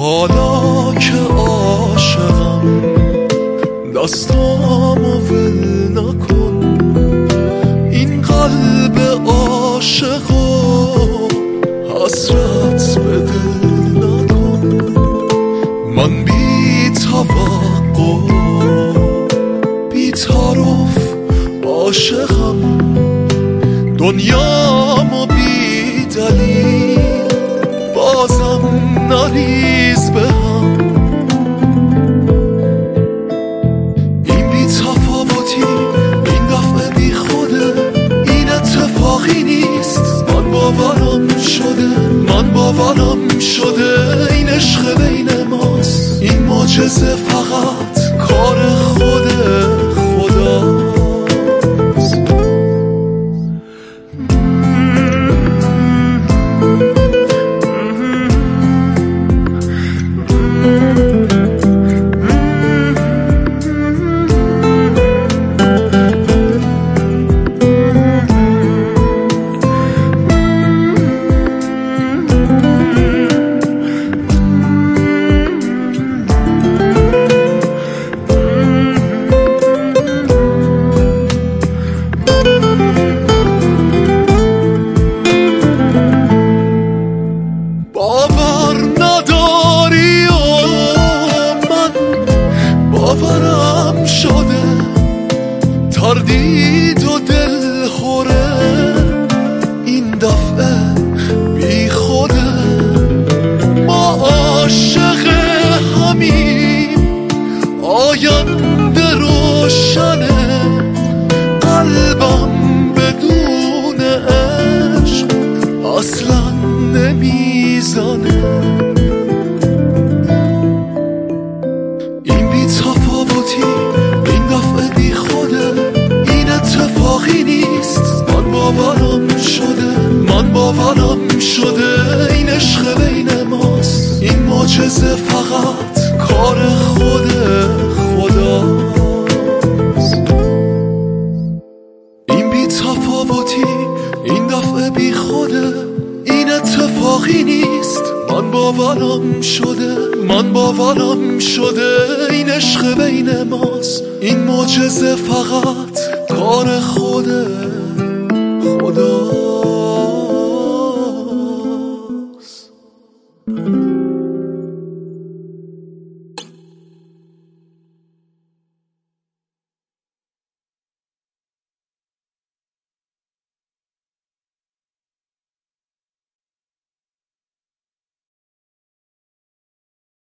حالا که عاشقم دستامو ول نکن، این قلب عاشقو حسرت به دل نکن. من بی توقع بی تعارف عاشقم، دنیامو بی دلیل بازم نریز به هم. این بی تفاوتی این دفعه بی خوده، این اتفاقی نیست. من باورم شده این عشق بین ماست، این معجزه فقط کار خداست. باورم شده تردید و دل خوره، این دفعه بی خوده. ما عاشق همیم، آینده روشنه، قلبم بدون عشق اصلا نمیزنه. من باورم شده این عشق بین ماست، این معجزه فقط کار خداست. این بی تفاوتی این دفعه بی خوده، این اتفاقی نیست. من باورم شده این عشق بین ماست، این معجزه فقط کار خداست.